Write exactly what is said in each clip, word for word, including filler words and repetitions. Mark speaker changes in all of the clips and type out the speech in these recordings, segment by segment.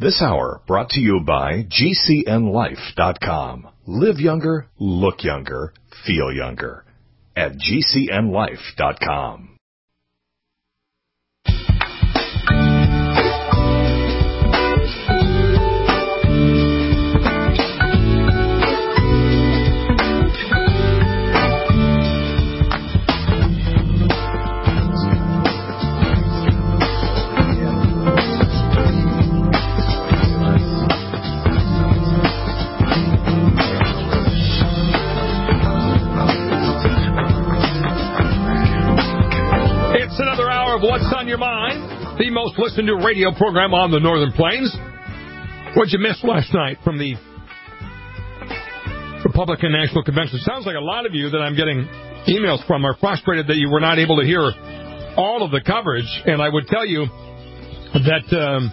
Speaker 1: This hour brought to you by G C N life dot com. Live younger, look younger, feel younger at G C N life dot com.
Speaker 2: What's on your mind? The most listened to radio program on the Northern Plains. What'd you miss last night from the Republican National Convention? Sounds like a lot of you that I'm getting emails from are frustrated that you were not able to hear all of the coverage. And I would tell you that um,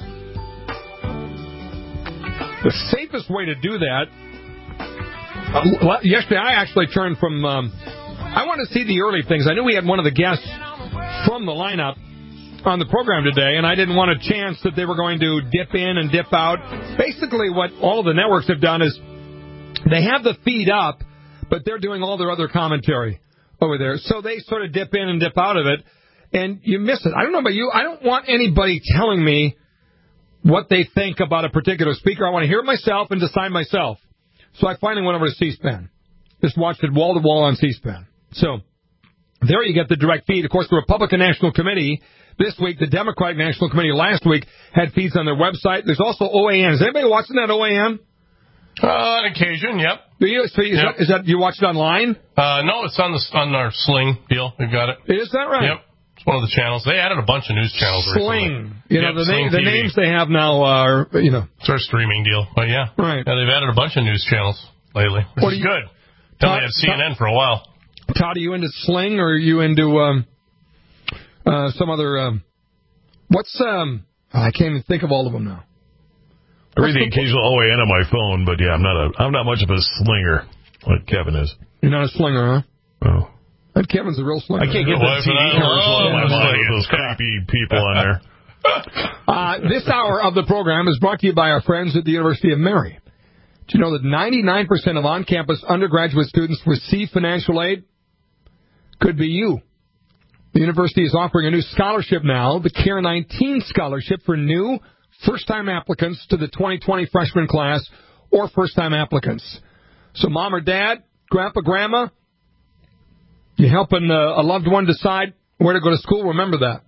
Speaker 2: the safest way to do that, uh, yesterday I actually turned from, um, I want to see the early things. I knew we had one of the guests from the lineup on the program today, and I didn't want a chance that they were going to dip in and dip out. Basically, what all of the networks have done is they have the feed up, but they're doing all their other commentary over there. So they sort of dip in and dip out of it, and you miss it. I don't know about you. I don't want anybody telling me what they think about a particular speaker. I want to hear it myself and decide myself. So I finally went over to C-SPAN. Just watched it wall-to-wall on C-SPAN. So there you get the direct feed. Of course, the Republican National Committee this week, the Democratic National Committee last week had feeds on their website. There's also O A N. Is anybody watching that O A N?
Speaker 3: Uh, on occasion, yep.
Speaker 2: Do you, so is,
Speaker 3: yep.
Speaker 2: that, is that you watch it online?
Speaker 3: Uh, no, it's on the on our Sling deal. We've got it.
Speaker 2: Is that right?
Speaker 3: Yep. It's one of the channels. They added a bunch of news channels
Speaker 2: Sling.
Speaker 3: recently.
Speaker 2: You
Speaker 3: yep,
Speaker 2: know, the,
Speaker 3: Sling
Speaker 2: name, the names they have now are, you know.
Speaker 3: It's our streaming deal. But yeah.
Speaker 2: Right.
Speaker 3: Yeah, they've added a bunch of news channels lately, which
Speaker 2: what
Speaker 3: is
Speaker 2: you,
Speaker 3: good. They only had C N N for a while.
Speaker 2: Todd, are you into Sling or are you into um, uh, some other... Um, what's... um? Oh, I can't even think of all of them now.
Speaker 4: I read the occasional O A N on my phone, but yeah, I'm not a I'm not much of a slinger like Kevin is.
Speaker 2: You're not a slinger, huh?
Speaker 4: Oh.
Speaker 2: And Kevin's a real slinger.
Speaker 4: I can't get that T V commercial in my mind with those creepy people on there.
Speaker 2: Uh, this hour of the program is brought to you by our friends at the University of Mary. Do you know that ninety-nine percent of on-campus undergraduate students receive financial aid? Could be you. The university is offering a new scholarship now, the C A R E nineteen Scholarship for new first-time applicants to the twenty twenty freshman class or first-time applicants. So mom or dad, grandpa, grandma, you're helping a loved one decide where to go to school, remember that.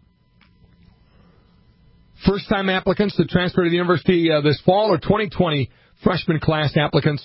Speaker 2: First-time applicants to transfer to the university uh, this fall or twenty twenty freshman class applicants,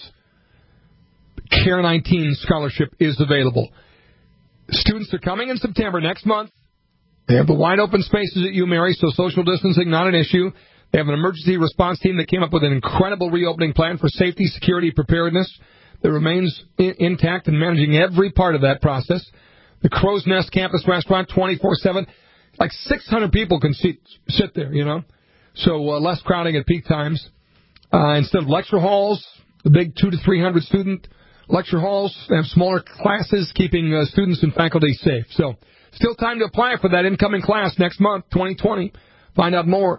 Speaker 2: C A R E nineteen Scholarship is available. Students are coming in September next month. They have the wide-open spaces at UMary, so social distancing not an issue. They have an emergency response team that came up with an incredible reopening plan for safety, security, preparedness that remains in- intact and managing every part of that process. The Crow's Nest Campus Restaurant, twenty-four seven. Like six hundred people can sit, sit there, you know. So uh, less crowding at peak times. Uh, instead of lecture halls, the big two to three hundred student lecture halls, they have smaller classes, keeping uh, students and faculty safe. So still time to apply for that incoming class next month, twenty twenty. Find out more.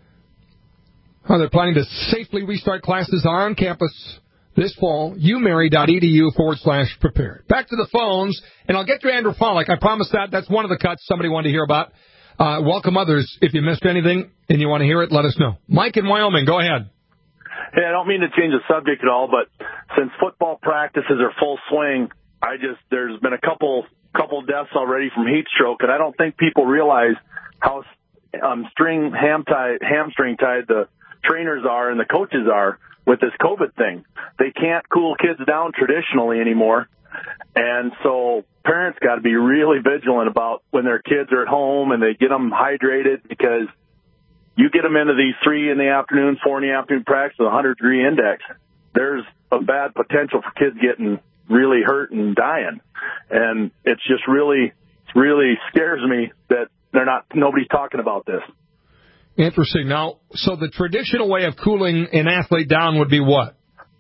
Speaker 2: How they're planning to safely restart classes on campus this fall. umary.edu forward slash prepared. Back to the phones, and I'll get to Andrew Follick. I promise that. That's one of the cuts somebody wanted to hear about. Uh, welcome others. If you missed anything and you want to hear it, let us know. Mike in Wyoming, go ahead.
Speaker 5: Hey, I don't mean to change the subject at all, but since football practices are full swing, I just there's been a couple couple deaths already from heat stroke, and I don't think people realize how um, string ham tied, hamstring tied the trainers are and the coaches are with this COVID thing. They can't cool kids down traditionally anymore, and so parents got to be really vigilant about when their kids are at home and they get them hydrated, because you get them into these three in the afternoon, four in the afternoon practice with a hundred degree index. There's a bad potential for kids getting really hurt and dying. And it's just really, really scares me that they're not, nobody's talking about this.
Speaker 2: Interesting. Now, so the traditional way of cooling an athlete down would be what?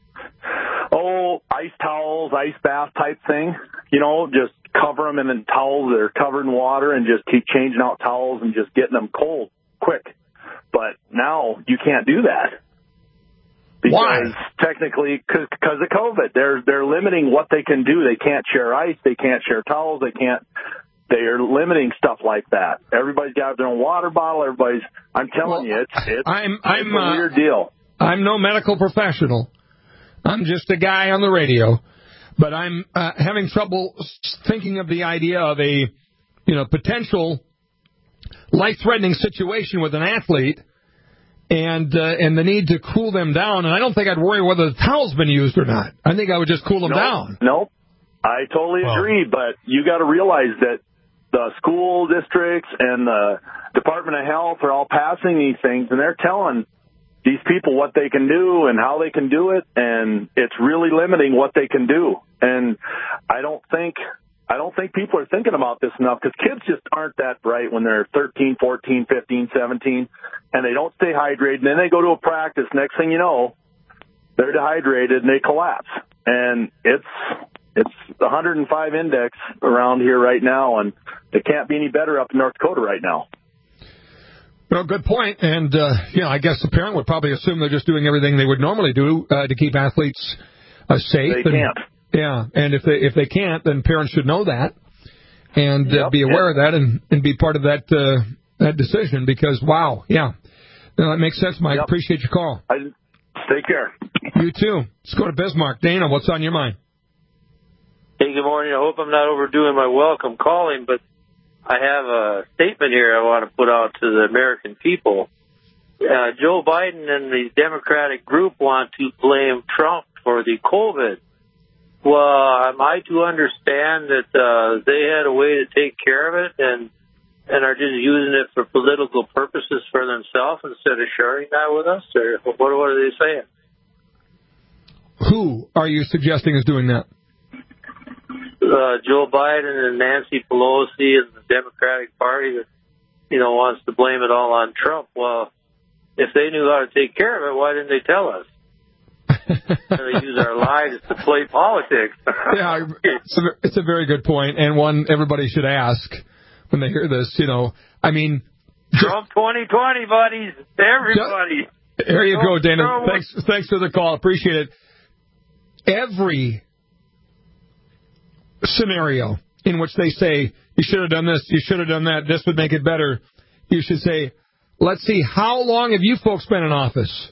Speaker 5: Oh, ice towels, ice bath type thing. You know, just cover them in the towels that are covered in water and just keep changing out towels and just getting them cold quick. But now you can't do that. Because
Speaker 2: Why?
Speaker 5: technically, because of COVID, they're they're limiting what they can do. They can't share ice. They can't share towels. They can't. They are limiting stuff like that. Everybody's got their own water bottle. Everybody's. I'm telling well, you, it's it's,
Speaker 2: I'm, I'm,
Speaker 5: it's a
Speaker 2: uh,
Speaker 5: weird deal.
Speaker 2: I'm no medical professional. I'm just a guy on the radio, but I'm uh, having trouble thinking of the idea of a, you know, potential life-threatening situation with an athlete. And uh, and the need to cool them down. And I don't think I'd worry whether the towel's been used or not. I think I would just cool them
Speaker 5: nope,
Speaker 2: down.
Speaker 5: Nope. I totally well, agree. But you got to realize that the school districts and the Department of Health are all passing these things, and they're telling these people what they can do and how they can do it. And it's really limiting what they can do. And I don't think... I don't think people are thinking about this enough because kids just aren't that bright when they're thirteen, fourteen, fifteen, seventeen, and they don't stay hydrated. And then they go to a practice. Next thing you know, they're dehydrated and they collapse. And it's it's one hundred five index around here right now, and it can't be any better up in North Dakota right now.
Speaker 2: Well, good point. And, uh, you know, I guess the parent would probably assume they're just doing everything they would normally do uh, to keep athletes uh, safe.
Speaker 5: They
Speaker 2: and,
Speaker 5: can't.
Speaker 2: Yeah, and if they if they can't, then parents should know that and uh,
Speaker 5: yep,
Speaker 2: be aware
Speaker 5: yep.
Speaker 2: of that and, and be part of that uh, that decision because, wow, yeah. No, that makes sense, Mike. Yep. Appreciate your call.
Speaker 5: I, take care.
Speaker 2: You too. Let's go to Bismarck. Dana, what's on your mind?
Speaker 6: Hey, good morning. I hope I'm not overdoing my welcome calling, but I have a statement here I want to put out to the American people. Uh, Joe Biden and the Democratic group want to blame Trump for the COVID. Well, am I to understand that uh, they had a way to take care of it and and are just using it for political purposes for themselves instead of sharing that with us? Or what, what are they saying?
Speaker 2: Who are you suggesting is doing that?
Speaker 6: Uh, Joe Biden and Nancy Pelosi and the Democratic Party that, you know, wants to blame it all on Trump. Well, if they knew how to take care of it, why didn't they tell us? They use our lives to play politics.
Speaker 2: Yeah, it's a, it's a very good point, and one everybody should ask when they hear this. You know, I mean,
Speaker 6: Trump twenty twenty, buddies, everybody.
Speaker 2: Just, there you go, Dana. Thanks, thanks for the call. Appreciate it. Every scenario in which they say you should have done this, you should have done that, this would make it better, you should say, let's see, how long have you folks been in office?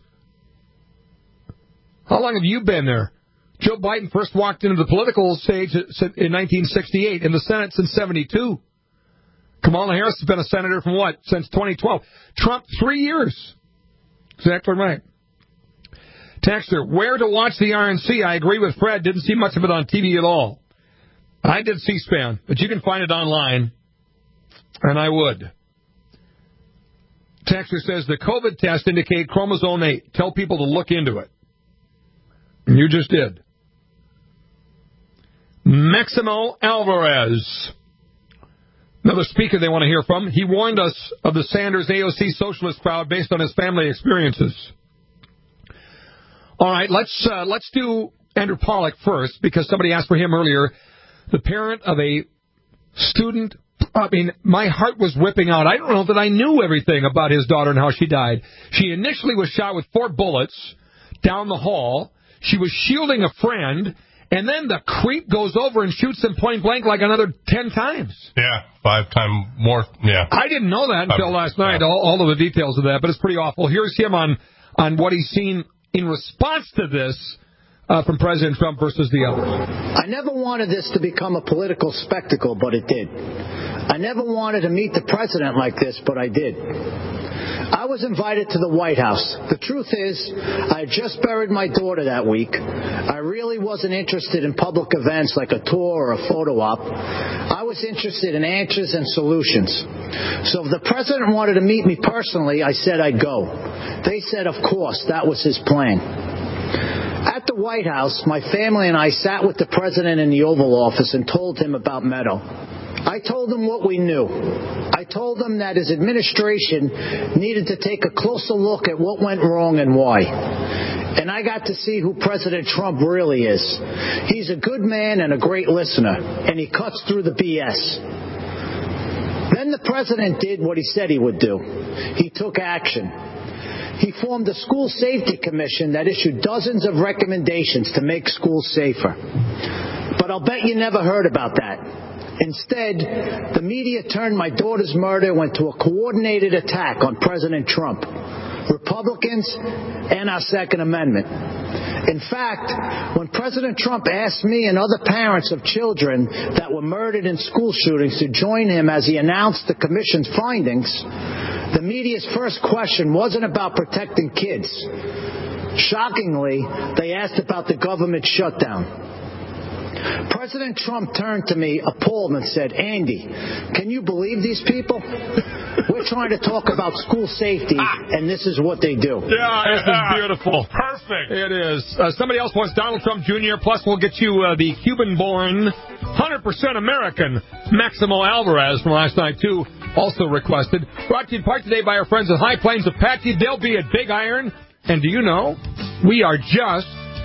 Speaker 2: How long have you been there? Joe Biden first walked into the political stage in nineteen sixty-eight, in the Senate since seventy-two. Kamala Harris has been a senator from what? Since twenty twelve. Trump, three years. Exactly right. Texter, where to watch the R N C? I agree with Fred. Didn't see much of it on T V at all. I did C-SPAN, but you can find it online, and I would. Texter says the COVID test indicate chromosome eight. Tell people to look into it. You just did. Maximo Alvarez. Another speaker they want to hear from. He warned us of the Sanders A O C socialist crowd based on his family experiences. All right, let's uh, let's do Andrew Pollack first, because somebody asked for him earlier. The parent of a student, I mean, my heart was ripping out. I don't know that I knew everything about his daughter and how she died. She initially was shot with four bullets down the hall. She was shielding a friend, and then the creep goes over and shoots him point blank like another ten times.
Speaker 3: Yeah, five times more. Yeah.
Speaker 2: I didn't know that until last night, all, all of the details of that, but it's pretty awful. Here's him on, on what he's seen in response to this uh, from President Trump versus the others.
Speaker 7: I never wanted this to become a political spectacle, but it did. I never wanted to meet the president like this, but I did. I was invited to the White House. The truth is, I had just buried my daughter that week. I really wasn't interested in public events like a tour or a photo op. I was interested in answers and solutions. So if the president wanted to meet me personally, I said I'd go. They said, of course, that was his plan. At the White House, my family and I sat with the president in the Oval Office and told him about Meadow. I told him what we knew. I told him that his administration needed to take a closer look at what went wrong and why. And I got to see who President Trump really is. He's a good man and a great listener, and he cuts through the B S. Then the president did what he said he would do. He took action. He formed a school safety commission that issued dozens of recommendations to make schools safer. But I'll bet you never heard about that. Instead, the media turned my daughter's murder into a coordinated attack on President Trump, Republicans, and our Second Amendment. In fact, when President Trump asked me and other parents of children that were murdered in school shootings to join him as he announced the commission's findings, the media's first question wasn't about protecting kids. Shockingly, they asked about the government shutdown. President Trump turned to me appalled and said, "Andy, can you believe these people? We're trying to talk about school safety, and this is what they do."
Speaker 2: Yeah, this is beautiful.
Speaker 4: Perfect.
Speaker 2: It is. Uh, somebody else wants Donald Trump Junior Plus, we'll get you uh, the Cuban-born, one hundred percent American Maximo Alvarez from last night, too, also requested. Brought to you in part today by our friends at High Plains Apache. They'll be at Big Iron. And do you know, we are just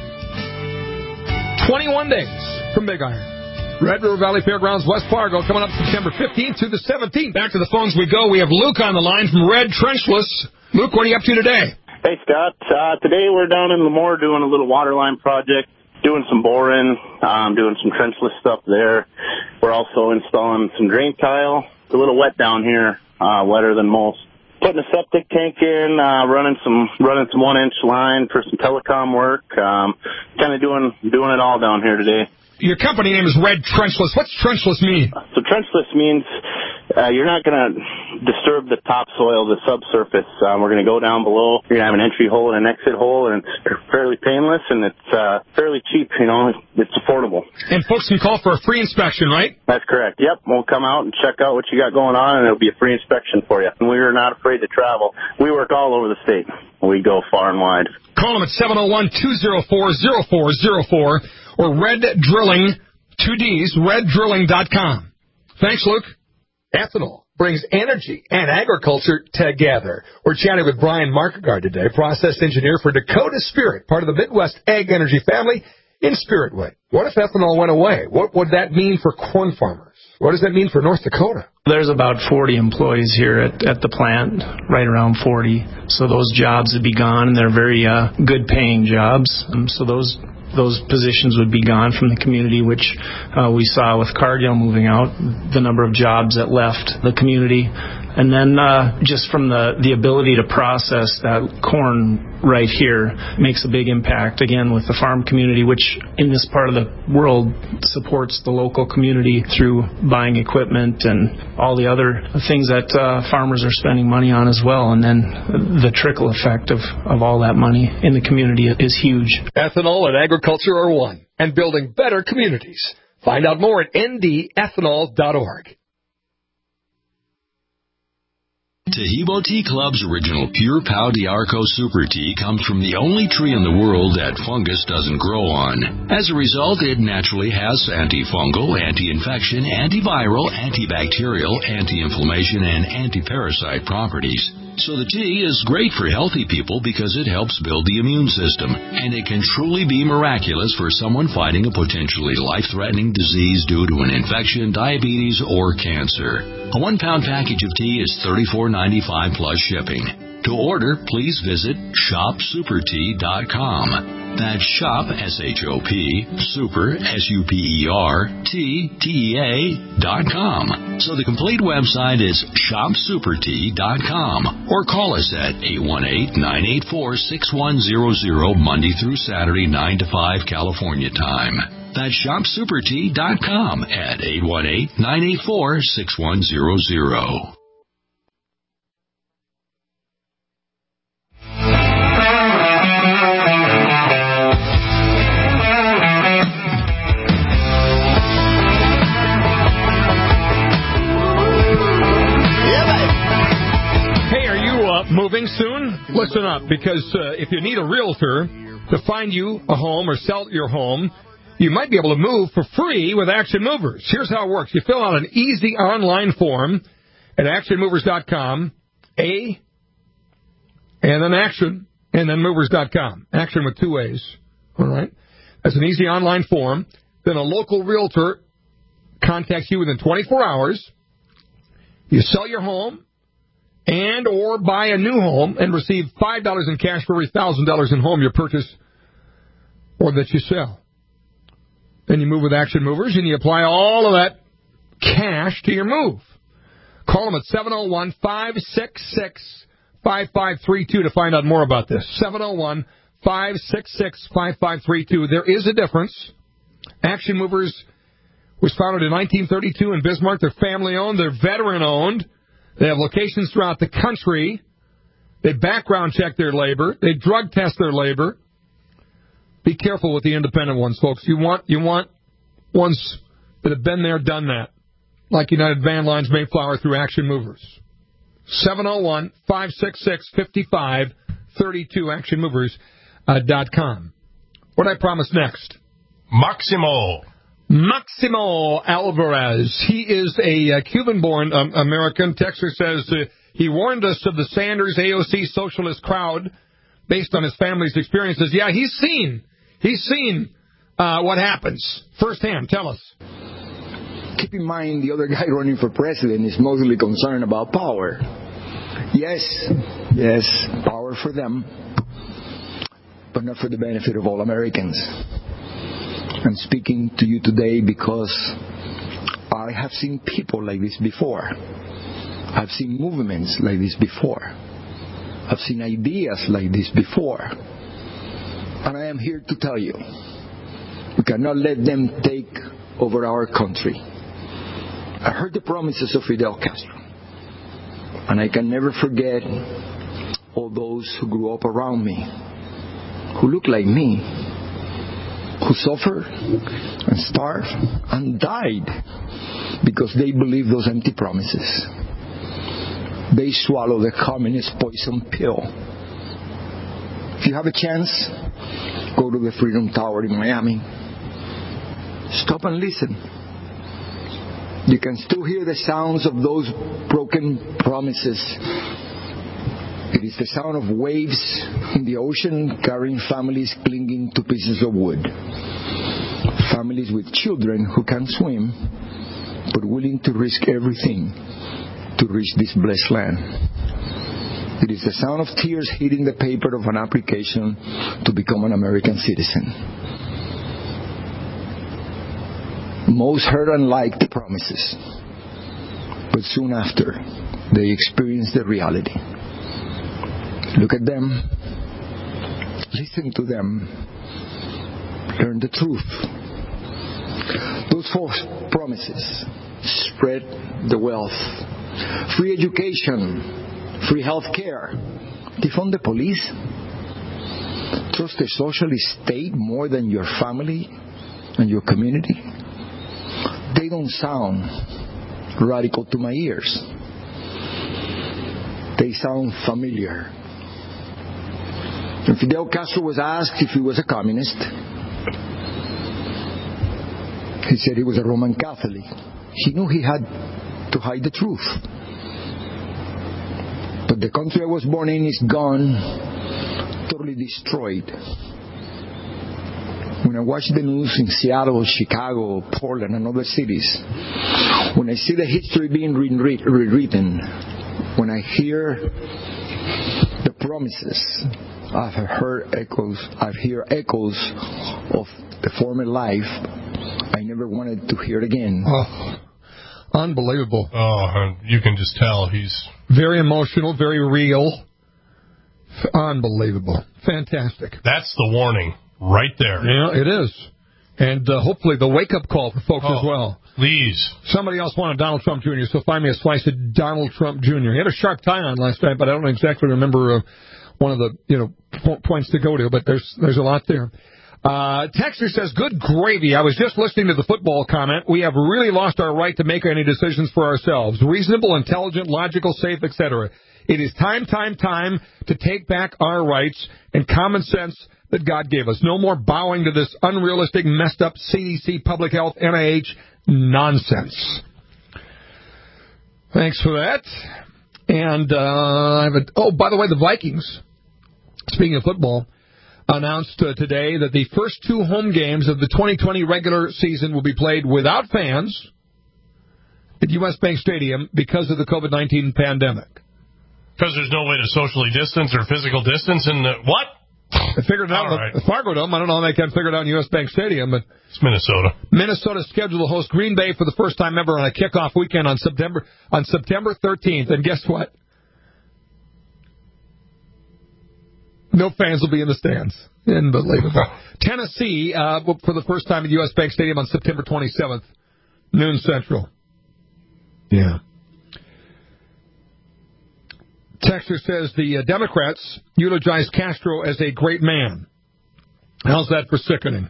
Speaker 2: twenty-one days from Big Iron. Red River Valley Fairgrounds, West Fargo, coming up September fifteenth to the seventeenth. Back to the phones we go. We have Luke on the line from Red Trenchless. Luke, what are you up to today?
Speaker 8: Hey, Scott. Uh, today we're down in Lemoore doing a little water line project, doing some boring, um, doing some trenchless stuff there. We're also installing some drain tile. It's a little wet down here, uh, wetter than most. Putting a septic tank in, uh, running some running some one-inch line for some telecom work. Um, kind of doing doing it all down here today.
Speaker 2: Your company name is Red Trenchless. What's trenchless mean?
Speaker 8: So trenchless means uh, you're not going to disturb the topsoil, the subsurface. Um, we're going to go down below. You're going to have an entry hole and an exit hole, and it's fairly painless, and it's uh, fairly cheap. You know, it's affordable.
Speaker 2: And folks can call for a free inspection, right?
Speaker 8: That's correct. Yep, we'll come out and check out what you got going on, and it'll be a free inspection for you. And we are not afraid to travel. We work all over the state. We go far and wide.
Speaker 2: Call them at seven oh one, two oh four, oh four oh four or Red Drilling, two D's, red drilling dot com. Thanks, Luke. Ethanol brings energy and agriculture together. We're chatting with Brian Markegard today, process engineer for Dakota Spirit, part of the Midwest Ag Energy family in Spiritwood. What if ethanol went away? What would that mean for corn farmers? What does that mean for North Dakota?
Speaker 9: There's about forty employees here at, at the plant, right around forty. So those jobs would be gone, and they're very uh, good-paying jobs. Um, so those those positions would be gone from the community, which uh, we saw with Cargill moving out, the number of jobs that left the community. And then uh, just from the, the ability to process that corn right here makes a big impact, again, with the farm community, which in this part of the world supports the local community through buying equipment and all the other things that uh, farmers are spending money on as well. And then the trickle effect of, of all that money in the community is huge.
Speaker 2: Ethanol and agriculture are one, and building better communities. Find out more at N D ethanol dot org.
Speaker 10: Taheebo Tea Club's original Pure Pau d'Arco Super Tea comes from the only tree in the world that fungus doesn't grow on. As a result, it naturally has antifungal, anti-infection, antiviral, antibacterial, anti-inflammation, and anti-parasite properties. So the tea is great for healthy people because it helps build the immune system, and it can truly be miraculous for someone fighting a potentially life-threatening disease due to an infection, diabetes, or cancer. A one-pound package of tea is thirty-four ninety-five plus shipping. To order, please visit shop super tea dot com. That's shop, S H O P, super, S U P E R, T, T E A, dot com. So the complete website is shop super tea dot com. Or call us at eight one eight, nine eight four, six one zero zero, Monday through Saturday, nine to five, California time. That's shop super tea dot com at eight one eight, nine eight four, six one zero zero.
Speaker 2: Moving soon? Listen up, because uh, if you need a realtor to find you a home or sell your home, you might be able to move for free with Action Movers. Here's how it works. You fill out an easy online form at action movers dot com, A, and then Action, and then movers dot com. Action with two A's. All right? That's an easy online form. Then a local realtor contacts you within twenty-four hours. You sell your home and or buy a new home and receive five dollars in cash for every one thousand dollars in home you purchase or that you sell. Then you move with Action Movers, and you apply all of that cash to your move. Call them at seven oh one, five six six, five five three two to find out more about this. seven oh one, five six six, five five three two. There is a difference. Action Movers was founded in nineteen thirty-two in Bismarck. They're family-owned. They're veteran-owned. They have locations throughout the country. They background check their labor. They drug test their labor. Be careful with the independent ones, folks. You want you want ones that have been there, done that, like United Van Lines, Mayflower through Action Movers. seven oh one, five six six, five five three two, action movers dot com. What did I promise next?
Speaker 3: Maximo.
Speaker 2: Maximo Alvarez. He is a uh, Cuban-born um, American. Texter says uh, he warned us of the Sanders A O C socialist crowd based on his family's experiences. Yeah, he's seen. He's seen uh, what happens firsthand. Tell us.
Speaker 11: Keep in mind, the other guy running for president is mostly concerned about power. Yes, yes, power for them, but not for the benefit of all Americans. I'm speaking to you today because I have seen people like this before. I've seen movements like this before. I've seen ideas like this before. And I am here to tell you, we cannot let them take over our country. I heard the promises of Fidel Castro, and I can never forget all those who grew up around me, who looked like me, who suffered and starved and died because they believed those empty promises. They swallowed the communist poison pill. If you have a chance, go to the Freedom Tower in Miami. Stop and listen. You can still hear the sounds of those broken promises. It is the sound of waves in the ocean carrying families clinging to pieces of wood. Families with children who can't swim, but willing to risk everything to reach this blessed land. It is the sound of tears hitting the paper of an application to become an American citizen. Most heard and liked the promises, but soon after, they experienced the reality. Look at them, listen to them, learn the truth. Those false promises spread the wealth, free education, free health care, defund the police, trust a socialist state more than your family and your community. They don't sound radical to my ears. They sound familiar. When Fidel Castro was asked if he was a communist, he said he was a Roman Catholic. He knew he had to hide the truth. But the country I was born in is gone, totally destroyed. When I watch the news in Seattle, Chicago, Portland, and other cities, when I see the history being re- rewritten, when I hear the promises, I've heard echoes, I hear echoes of the former life I never wanted to hear again.
Speaker 2: Oh, unbelievable.
Speaker 3: Oh, you can just tell he's...
Speaker 2: Very emotional, very real. Unbelievable. Fantastic.
Speaker 3: That's the warning right there.
Speaker 2: Yeah, it is. And uh, hopefully the wake-up call for folks
Speaker 3: oh,
Speaker 2: as well.
Speaker 3: Please.
Speaker 2: Somebody else wanted Donald Trump Junior, so find me a slice of Donald Trump Junior He had a sharp tie on last night, but I don't exactly remember uh, one of the you know po- points to go to, but there's there's a lot there. Uh, Texter says, good gravy. I was just listening to the football comment. We have really lost our right to make any decisions for ourselves. Reasonable, intelligent, logical, safe, et cetera. It is time, time, time to take back our rights and common sense that God gave us. No more bowing to this unrealistic, messed up C D C, public health, N I H nonsense. Thanks for that. And, uh, I have a, oh, by the way, the Vikings, speaking of football, announced uh, today that the first two home games of the twenty twenty regular season will be played without fans at U S. Bank Stadium because of the COVID nineteen pandemic.
Speaker 3: Because there's no way to socially distance or physical distance in the, what?
Speaker 2: I figured it out in the Fargo Dome. I don't know how they can figure it out in U S. Bank Stadium, but
Speaker 3: it's Minnesota.
Speaker 2: Minnesota is scheduled to host Green Bay for the first time ever on a kickoff weekend on September on September thirteenth. And guess what? No fans will be in the stands. Unbelievable. Tennessee uh, for the first time at U S. Bank Stadium on September twenty-seventh, noon Central. Yeah. Texter says the uh, Democrats eulogize Castro as a great man. How's that for sickening?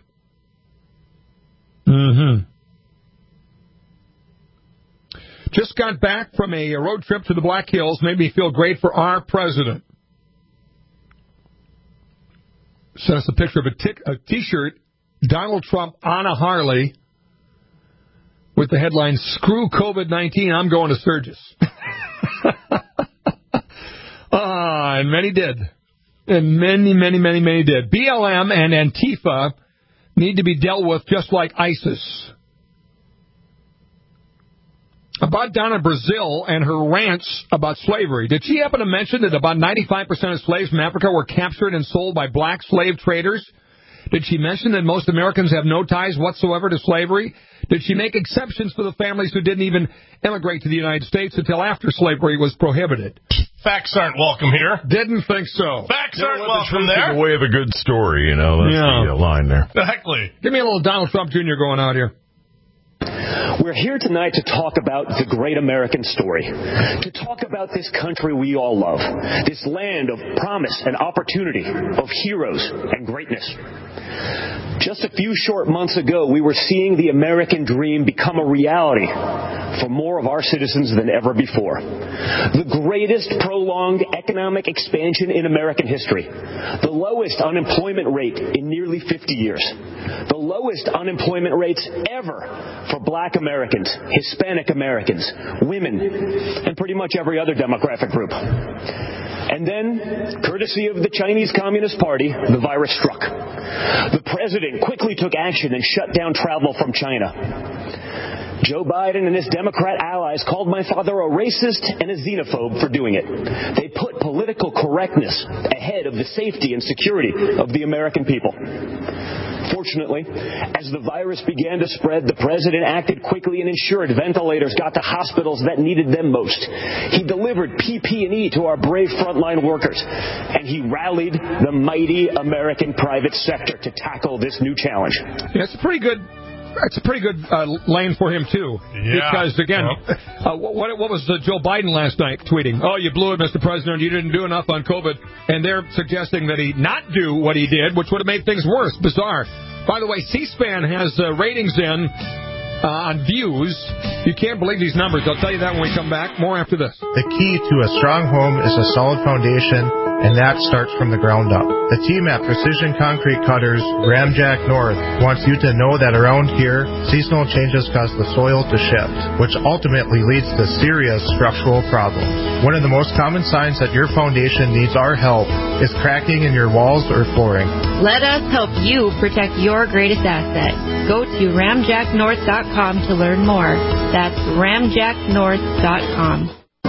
Speaker 2: Mm-hmm. Just got back from a road trip to the Black Hills. Made me feel great for our president. Sent us a picture of a, tic- a T-shirt, Donald Trump on a Harley, with the headline, "Screw COVID nineteen, I'm going to Sturgis." Ah, and many did. And many, many, many, many did. B L M and Antifa need to be dealt with just like ISIS. About down in Brazil and her rants about slavery. Did she happen to mention that about ninety-five percent of slaves from Africa were captured and sold by black slave traders? Did she mention that most Americans have no ties whatsoever to slavery? Did she make exceptions for the families who didn't even immigrate to the United States until after slavery was prohibited?
Speaker 3: Facts aren't welcome here.
Speaker 2: Didn't think so.
Speaker 3: Facts
Speaker 4: Never
Speaker 3: aren't
Speaker 4: let
Speaker 3: welcome
Speaker 4: the
Speaker 3: there.
Speaker 4: Give away of a good story, you know. That's
Speaker 2: Yeah.
Speaker 4: the uh, line there.
Speaker 3: Exactly.
Speaker 2: Give me a little Donald Trump Junior going out here.
Speaker 12: We're here tonight to talk about the great American story, to talk about this country we all love, this land of promise and opportunity, of heroes and greatness. Just a few short months ago, we were seeing the American dream become a reality for more of our citizens than ever before. The greatest prolonged economic expansion in American history, the lowest unemployment rate in nearly fifty years, the lowest unemployment rates ever for black Americans, Hispanic Americans, women, and pretty much every other demographic group. And then, courtesy of the Chinese Communist Party, the virus struck. The president quickly took action and shut down travel from China. Joe Biden and his Democrat allies called my father a racist and a xenophobe for doing it. They put political correctness ahead of the safety and security of the American people. Fortunately, as the virus began to spread, the president acted quickly and ensured ventilators got to hospitals that needed them most. He delivered P P E to our brave frontline workers, and he rallied the mighty American private sector to tackle this new challenge.
Speaker 2: Yeah, it's a pretty good... It's a pretty good uh, lane for him, too.
Speaker 3: Yeah.
Speaker 2: Because, again, yep. uh, what, what was uh, Joe Biden last night tweeting? Oh, you blew it, Mister President. You didn't do enough on COVID. And they're suggesting that he not do what he did, which would have made things worse. Bizarre. By the way, C-SPAN has uh, ratings in uh, on views. You can't believe these numbers. I'll tell you that when we come back. More after this.
Speaker 13: The key to a strong home is a solid foundation, and that starts from the ground up. The team at Precision Concrete Cutters, Ramjack North, wants you to know that around here, seasonal changes cause the soil to shift, which ultimately leads to serious structural problems. One of the most common signs that your foundation needs our help is cracking in your walls or flooring.
Speaker 14: Let us help you protect your greatest asset. Go to ramjack north dot com to learn more. That's ramjack north dot com.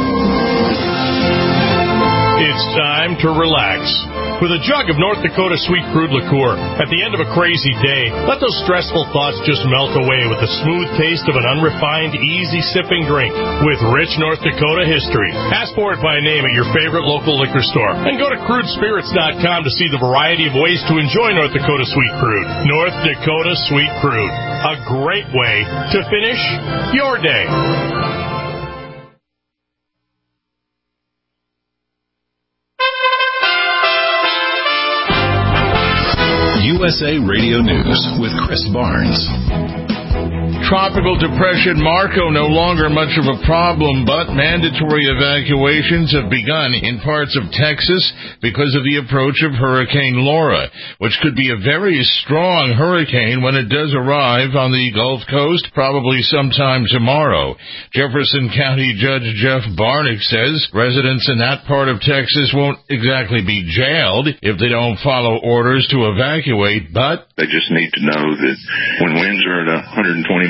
Speaker 3: It's time to relax with a jug of North Dakota Sweet Crude liqueur. At the end of a crazy day, let those stressful thoughts just melt away with the smooth taste of an unrefined, easy-sipping drink with rich North Dakota history. Ask for it by name at your favorite local liquor store. And go to crude spirits dot com to see the variety of ways to enjoy North Dakota Sweet Crude. North Dakota Sweet Crude. A great way to finish your day.
Speaker 10: U S A Radio News with Chris Barnes.
Speaker 15: Tropical Depression Marco no longer much of a problem, but mandatory evacuations have begun in parts of Texas because of the approach of Hurricane Laura, which could be a very strong hurricane when it does arrive on the Gulf Coast, probably sometime tomorrow. Jefferson County Judge Jeff Barnick says residents in that part of Texas won't exactly be jailed if they don't follow orders to evacuate, but
Speaker 16: they just need to know that when winds are at one hundred twenty miles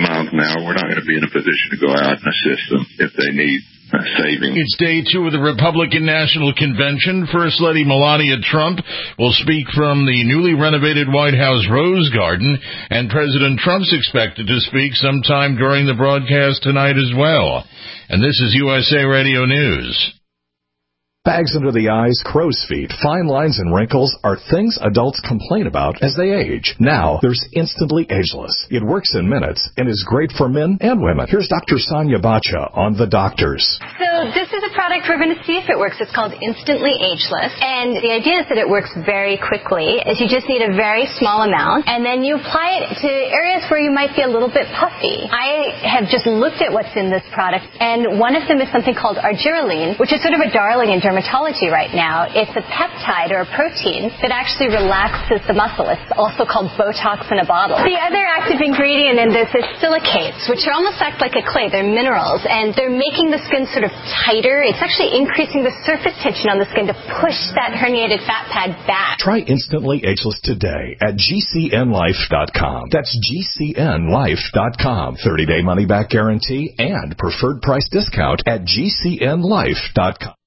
Speaker 16: miles an hour, we're not going to be in a position to go out and assist them if they need uh, saving.
Speaker 15: It's day two of the Republican National Convention. First Lady Melania Trump will speak from the newly renovated White House Rose Garden, and President Trump's expected to speak sometime during the broadcast tonight as well. And this is U S A Radio News.
Speaker 1: Bags under the eyes, crow's feet, fine lines, and wrinkles are things adults complain about as they age. Now, there's Instantly Ageless. It works in minutes and is great for men and women. Here's Doctor Sonia Bacha on The Doctors.
Speaker 17: So this is a product we're going to see if it works. It's called Instantly Ageless. And the idea is that it works very quickly, is you just need a very small amount, and then you apply it to areas where you might be a little bit puffy. I have just looked at what's in this product, and one of them is something called argireline, which is sort of a darling in dermatology right now. It's a peptide or a protein that actually relaxes the muscle. It's also called Botox in a bottle. The other active ingredient in this is silicates, which are almost act like a clay. They're minerals, and they're making the skin sort of tighter. It's actually increasing the surface tension on the skin to push that herniated fat pad back.
Speaker 1: Try Instantly Ageless today at G C N life dot com. That's G C N life dot com. thirty-day money-back guarantee and preferred price discount at G C N life dot com.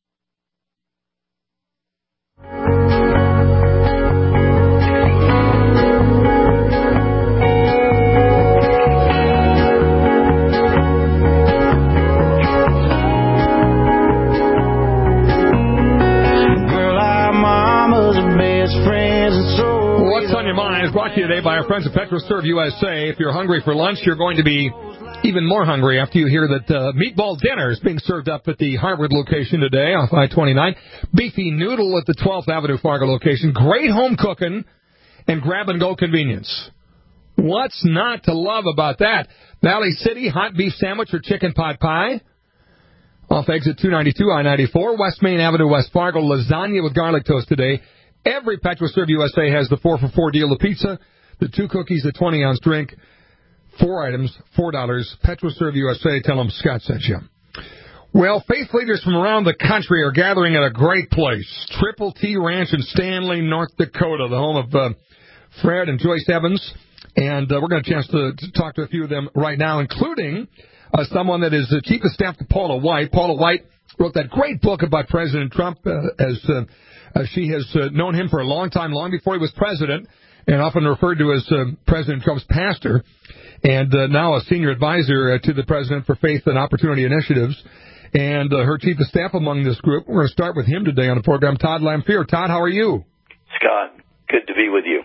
Speaker 2: What's on your mind is brought to you today by our friends at PetroServe U S A. If you're hungry for lunch, you're going to be even more hungry after you hear that uh, meatball dinner is being served up at the Harvard location today off I twenty-nine. Beefy noodle at the twelfth Avenue Fargo location. Great home cooking and grab-and-go convenience. What's not to love about that? Valley City, hot beef sandwich or chicken pot pie. Off exit two ninety-two, I ninety-four. West Main Avenue, West Fargo. Lasagna with garlic toast today. Every PetroServe U S A has the four for four deal. The pizza, the two cookies, the twenty-ounce drink. Four items, four dollars. PetroServe U S A. Tell them Scott sent you. Well, faith leaders from around the country are gathering at a great place. Triple T Ranch in Stanley, North Dakota, the home of uh, Fred and Joyce Evans. And uh, we're going to have a chance to, to talk to a few of them right now, including uh, someone that is the chief of staff to Paula White. Paula White wrote that great book about President Trump, uh, as uh, uh, she has uh, known him for a long time, long before he was president, and often referred to as uh, President Trump's pastor, and uh, now a senior advisor uh, to the president for faith and opportunity initiatives, and uh, her chief of staff among this group. We're going to start with him today on the program, Todd Lamphere. Todd, how are you?
Speaker 18: Scott, good to be with you.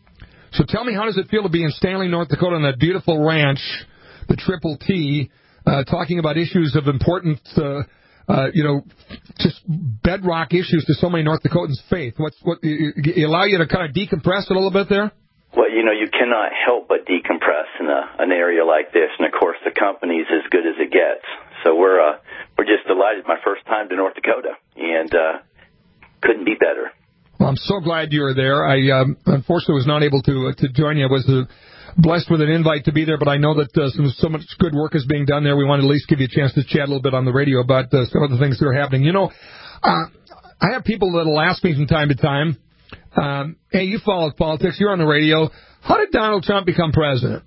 Speaker 2: So tell me, how does it feel to be in Stanley, North Dakota, on that beautiful ranch, the Triple T, uh, talking about issues of important, uh, uh, you know, just bedrock issues to so many North Dakotans' faith? What's what you, you allow you to kind of decompress a little bit there?
Speaker 18: Well, you know, you cannot help but decompress in a, an area like this, and of course, the company's as good as it gets. So we're uh, we're just delighted. My first time to North Dakota, and uh, couldn't be better.
Speaker 2: Well, I'm so glad you were there. I um, unfortunately was not able to uh, to join you. I was uh, blessed with an invite to be there, but I know that uh, some, so much good work is being done there. We want to at least give you a chance to chat a little bit on the radio about uh, some of the things that are happening. You know, uh, I have people that will ask me from time to time, um, hey, you follow politics, you're on the radio. How did Donald Trump become president?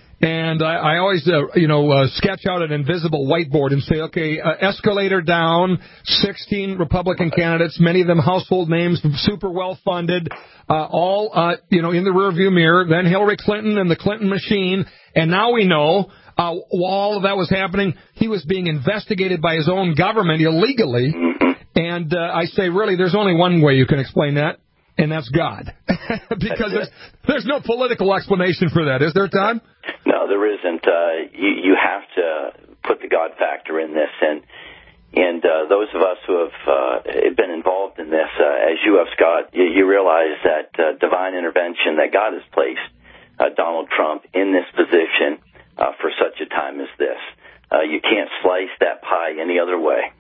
Speaker 2: And I, I always, uh, you know, uh, sketch out an invisible whiteboard and say, okay, uh, escalator down, sixteen Republican candidates, many of them household names, super well-funded, uh, all, uh, you know, in the rearview mirror, then Hillary Clinton and the Clinton machine. And now we know uh, while all of that was happening, he was being investigated by his own government illegally. And uh, I say, really, there's only one way you can explain that, and that's God. Because there's, there's no political explanation for that, is there, Todd?
Speaker 18: No, there isn't. Uh, you, you have to put the God factor in this, and and uh, those of us who have uh, been involved in this, uh, as you have, Scott, you, you realize that uh, divine intervention, that God has placed uh, Donald Trump in this position uh, for such a time as this. Uh, you can't slice that pie any other way.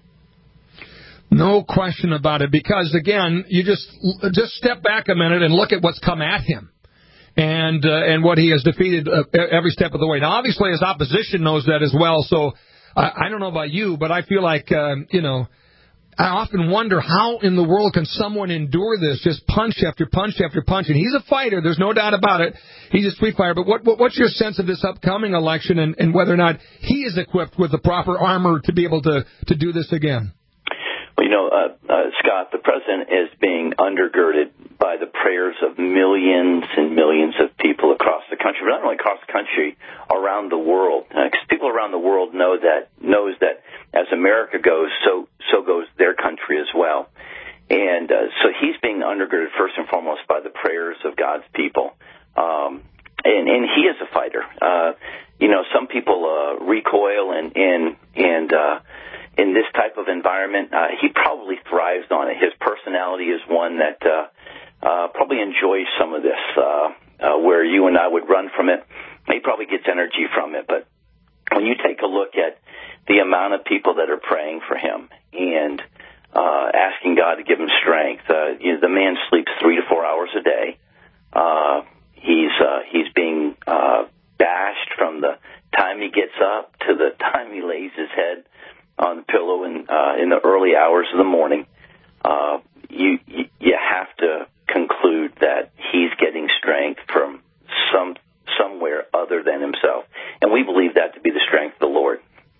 Speaker 2: No question about it, because, again, you just just step back a minute and look at what's come at him and uh, and what he has defeated uh, every step of the way. Now, obviously, his opposition knows that as well, so I, I don't know about you, but I feel like, uh, you know, I often wonder how in the world can someone endure this, just punch after punch after punch. And he's a fighter, there's no doubt about it. He's a street fighter. But what, what what's your sense of this upcoming election and, and whether or not he is equipped with the proper armor to be able to, to do this again?
Speaker 18: Well, you know, uh, uh, Scott, the president is being undergirded by the prayers of millions and millions of people across the country, but not only across the country, around the world. Because uh, people around the world know that knows that as America goes, so so goes their country as well. And uh, so he's being undergirded first and foremost by the prayers of God's people. Um, and, and he is a fighter. Uh, you know, some people uh, recoil and and and. Uh, In this type of environment, uh, he probably thrives on it. His personality is one that uh, uh, probably enjoys some of this, uh, uh, where you and I would run from it. He probably gets energy from it. But when you take a look at the amount of people that are praying for him and uh, asking God to give him strength, uh, you know, the man sleeps three to four hours a day. Uh, he's uh, he's being uh, bashed from the time he gets up to the time he lays his head on the pillow in uh, in the early hours of the morning. Uh, you you have to conclude that he's getting strength from some somewhere other than himself, and we believe that to be the strength of the Lord.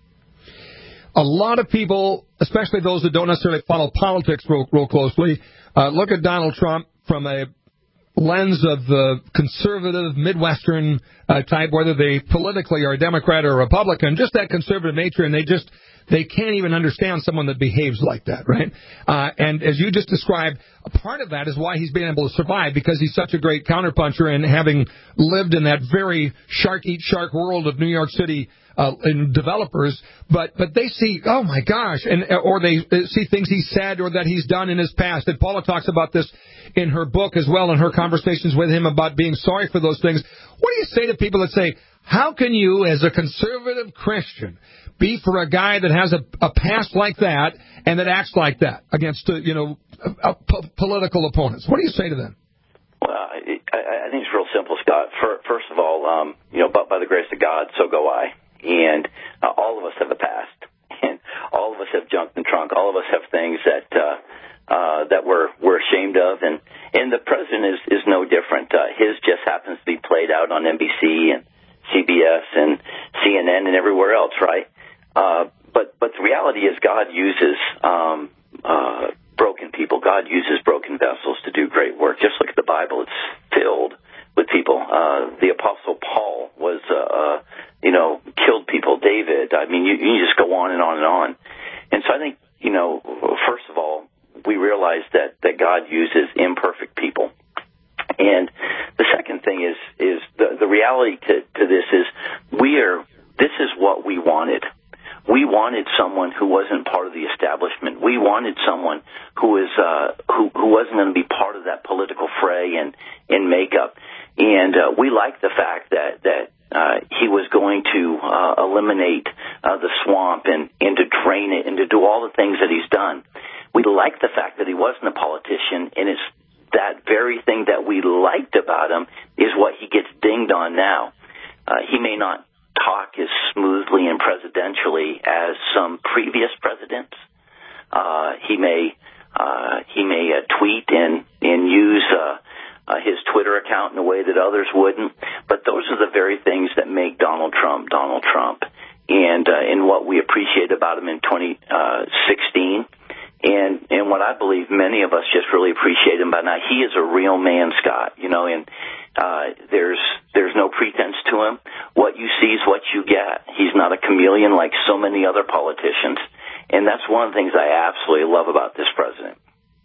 Speaker 2: A lot of people, especially those that don't necessarily follow politics real, real closely, uh, look at Donald Trump from a lens of the conservative Midwestern uh, type, whether they politically are a Democrat or a Republican, just that conservative nature, and they just They can't even understand someone that behaves like that, right? Uh, and as you just described, a part of that is why he's been able to survive, because he's such a great counterpuncher, and having lived in that very shark-eat-shark world of New York City uh, and developers, but but they see, oh, my gosh, and or they see things he said or that he's done in his past. And Paula talks about this in her book as well, in her conversations with him about being sorry for those things. What do you say to people that say, how can you, as a conservative Christian, be for a guy that has a, a past like that and that acts like that against, uh, you know, uh, po- political opponents? What do you say to them?
Speaker 18: Well, I, I think it's real simple, Scott. For, first of all, um, you know, but by the grace of God, so go I. And uh, all of us have a past, and all of us have junk in the trunk. All of us have things that uh, uh, that we're we're ashamed of, and and the president is is no different. Uh, his just happens to be played out on N B C and C B S and C N N and everywhere else, right? Uh, but but the reality is God uses um, uh, broken people. God uses broken vessels to do great work. Just look at the Bible; it's filled with people. Uh, the Apostle Paul was, uh, uh, you know, killed people. David. I mean, you, you just go on and on and on. And so I think, you know, first of all, we realize that that God uses imperfect people. And the second thing is is the the reality to to this is we are. This is what we wanted. We wanted someone who wasn't part of the establishment. We wanted someone who was uh, who who wasn't going to be part of that political fray and in makeup. And uh, we liked the fact that that uh, he was going to uh, eliminate uh, the swamp and and to drain it and to do all the things that he's done. We liked the fact that he wasn't a politician, and it's that very thing that we liked about him is what he gets dinged on now. Uh, he may not talk as smoothly and presidentially as some previous presidents. Uh, he may uh, he may uh, tweet and and use uh, uh, his Twitter account in a way that others wouldn't. But those are the very things that make Donald Trump Donald Trump, and uh, and what we appreciate about him in twenty sixteen. And and what I believe many of us just really appreciate him by now. He is a real man, Scott. You know, and uh, there's there's no pretense to him. What you see is what you get. He's not a chameleon like so many other politicians, and that's one of the things I absolutely love about this president.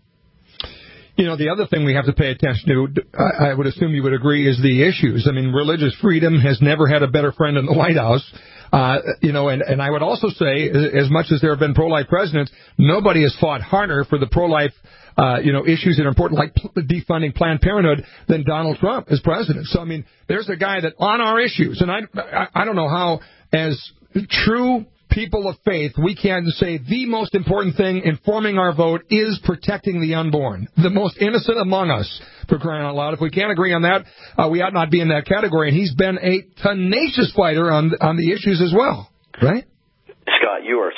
Speaker 2: You know, the other thing we have to pay attention to, I would assume you would agree, is the issues. I mean, religious freedom has never had a better friend in the White House. Uh, you know, and, and I would also say, as much as there have been pro-life presidents, nobody has fought harder for the pro-life, uh, you know, issues that are important, like defunding Planned Parenthood, than Donald Trump as president. So, I mean, there's a guy that on our issues, and I, I, I don't know how, as true people of faith, we can say the most important thing in forming our vote is protecting the unborn, the most innocent among us, for crying out loud. If we can't agree on that, uh, we ought not be in that category. And he's been a tenacious fighter on on the issues as well, right?
Speaker 18: Scott, you are spot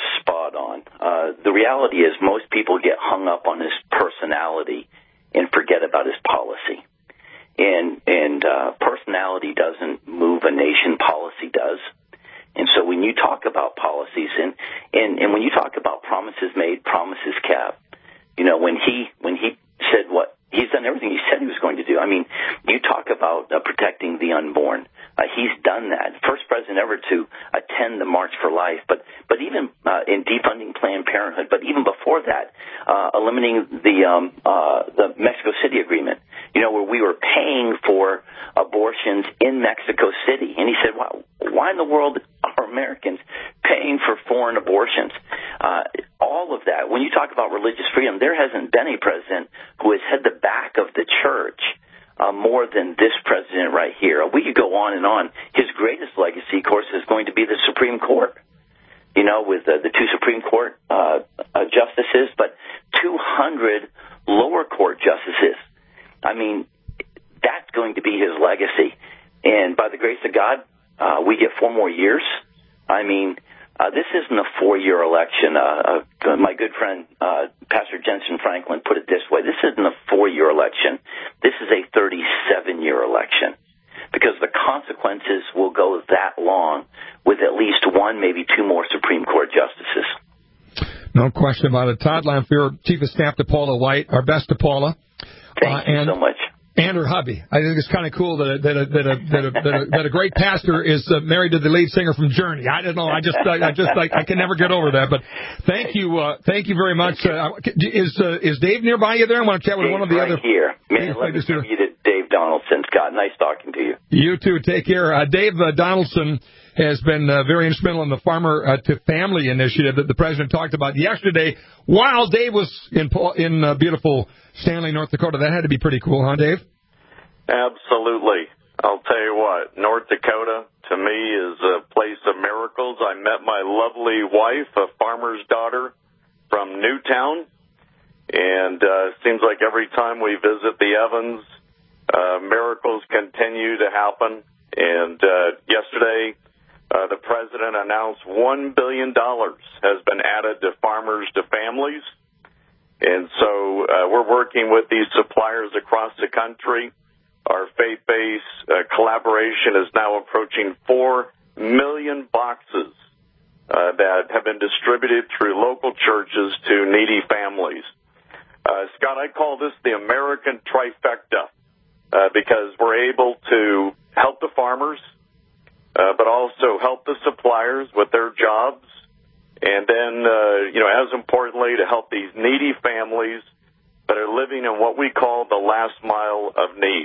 Speaker 18: spot on. Uh, the reality is most people get hung up on his personality and forget about his policy. And, and uh, personality doesn't move a nation, policy does. And so when you talk about policies and, and, and when you talk about promises made, promises kept, you know, when he when he said what, he's done everything he said he was going to do. I mean, you talk about uh, protecting the unborn. Uh, he's done that. First president ever to attend the March for Life, but but even uh, in defunding Planned Parenthood, but even before that, uh, eliminating the um, uh, the Mexico City agreement, you know, where we were paying for abortions in Mexico City. And he said, why, why in the world are Americans paying for foreign abortions? Uh, all of that. When you talk about religious freedom, there hasn't been a president who has had the back of the church uh, more than this president right here. We could go on and on. His greatest legacy, of course, is going to be the Supreme Court, you know, with uh, the two Supreme Court uh, uh, justices, but two hundred lower court justices. I mean, that's going to be his legacy. And by the grace of God, uh, we get four more years. I mean, uh, this isn't a four-year election. Uh, uh, my good friend, uh, Pastor Jensen Franklin, put it this way. This isn't a four-year election. This is a thirty-seven-year election because the consequences will go that long with at least one, maybe two more Supreme Court justices.
Speaker 2: No question about it. Todd Lamphere, Chief of Staff to Paula White. Our best to Paula.
Speaker 18: Thank
Speaker 2: uh,
Speaker 18: you
Speaker 2: and,
Speaker 18: so much.
Speaker 2: And her hubby. I think it's kind of cool that a, that a, that a, that a, that a, that a great pastor is uh, married to the lead singer from Journey. I don't know. I just I, I just like I can never get over that. But thank you, uh, thank you very much. Uh, is uh, is Dave nearby you there? I want to chat with
Speaker 18: Dave's
Speaker 2: one of the
Speaker 18: right
Speaker 2: other.
Speaker 18: here. Man, let me give you to Dave Donaldson. Scott, nice talking to you.
Speaker 2: You too. Take care. Uh, Dave uh, Donaldson has been uh, very instrumental in the Farmer uh, to Family initiative that the president talked about yesterday while Dave was in in uh, beautiful Stanley, North Dakota. That had to be pretty cool, huh, Dave?
Speaker 19: Absolutely. I'll tell you what, North Dakota, to me, is a place of miracles. I met my lovely wife, a farmer's daughter from Newtown, and uh, it seems like every time we visit the Evans, uh, miracles continue to happen. And uh, yesterday, uh, the president announced one billion dollars has been added to Farmers to Families. And so uh, we're working with these suppliers across the country. Our faith-based uh, collaboration is now approaching four million boxes uh, that have been distributed through local churches to needy families. Uh, Scott, I call this the American trifecta uh, because we're able to help the farmers, uh, but also help the suppliers with their jobs, and then, uh, you know, as importantly, to help these needy families that are living in what we call the last mile of need.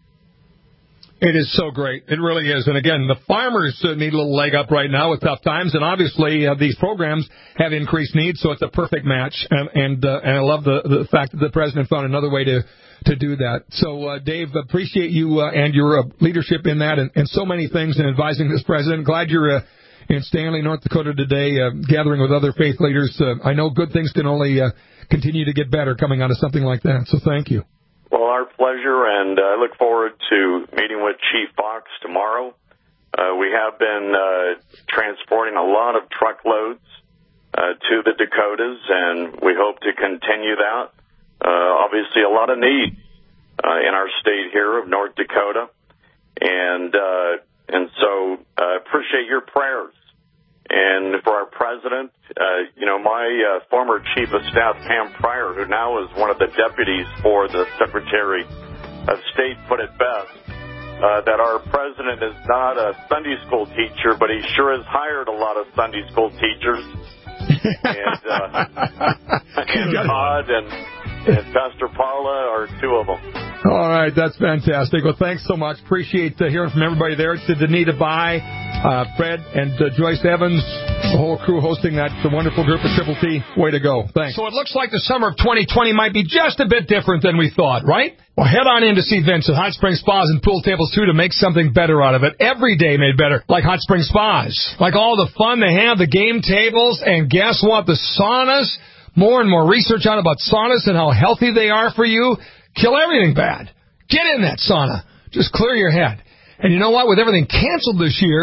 Speaker 2: It is so great. It really is. And again, the farmers need a little leg up right now with tough times. And obviously, uh, these programs have increased needs, so it's a perfect match. And and, uh, and I love the, the fact that the president found another way to, to do that. So, uh, Dave, appreciate you uh, and your uh, leadership in that and, and so many things in advising this president. Glad you're uh, in Stanley, North Dakota today, uh, gathering with other faith leaders. Uh, I know good things can only uh, continue to get better coming out of something like that. So thank you.
Speaker 19: Well, our pleasure, and I uh, look forward to meeting with Chief Fox tomorrow. Uh, we have been uh, transporting a lot of truckloads uh, to the Dakotas, and we hope to continue that. Uh, obviously, a lot of need uh, in our state here of North Dakota, and uh, and so uh, appreciate your prayers. And for our president, uh, you know, my uh, former chief of staff, Pam Pryor, who now is one of the deputies for the Secretary of State, put it best, uh, that our president is not a Sunday school teacher, but he sure has hired a lot of Sunday school teachers. and, uh, and Todd and, and Pastor Paula are two of them.
Speaker 2: All right, that's fantastic. Well, thanks so much. Appreciate uh, hearing from everybody there. It's to Danita Bai, uh, Fred, and uh, Joyce Evans, the whole crew hosting that the wonderful group of Triple T. Way to go. Thanks. So it looks like the summer of twenty twenty might be just a bit different than we thought, right? Well, head on in to see Vince at Hot Spring Spas and Pool Tables, too, to make something better out of it. Every day made better, like Hot Spring Spas. Like all the fun they have, the game tables, and guess what? The saunas. More and more research out about saunas and how healthy they are for you. Kill everything bad. Get in that sauna. Just clear your head. And you know what? With everything canceled this year,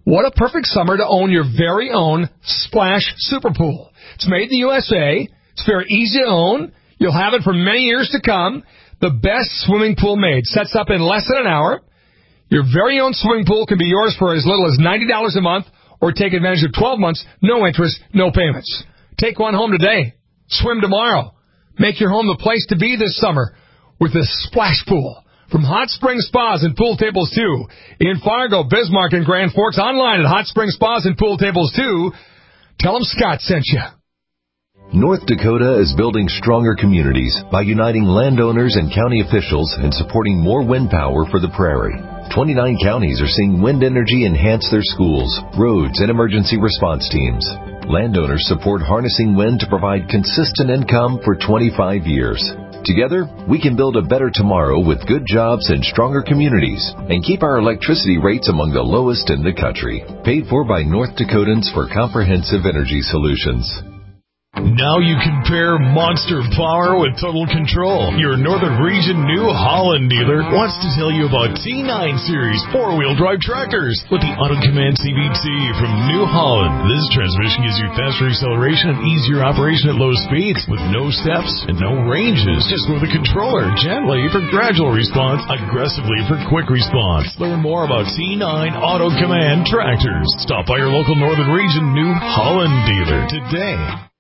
Speaker 2: What a perfect summer to own your very own Splash Super Pool. It's made in the U S A. It's very easy to own. You'll have it for many years to come. The best swimming pool made. Sets up in less than an hour. Your very own swimming pool can be yours for as little as ninety dollars a month, or take advantage of twelve months, no interest, no payments. Take one home today. Swim tomorrow. Make your home the place to be this summer with the Splash Pool. From Hot Spring Spas and Pool Tables two in Fargo, Bismarck, and Grand Forks, online at Hot Spring Spas and Pool Tables two. Tell them Scott sent you.
Speaker 20: North Dakota is building stronger communities by uniting landowners and county officials and supporting more wind power for the prairie. twenty-nine counties are seeing wind energy enhance their schools, roads, and emergency response teams. Landowners support harnessing wind to provide consistent income for twenty-five years. Together, we can build a better tomorrow with good jobs and stronger communities and keep our electricity rates among the lowest in the country. Paid for by North Dakotans for Comprehensive Energy Solutions.
Speaker 4: Now you can pair monster power with total control. Your Northern Region New Holland dealer wants to tell you about T nine Series four-wheel drive tractors with the Auto Command C V T from New Holland. This transmission gives you faster acceleration and easier operation at low speeds with no steps and no ranges. Just with the controller, gently for gradual response, aggressively for quick response. Learn more about T nine Auto Command tractors. Stop by your local Northern Region New Holland dealer today.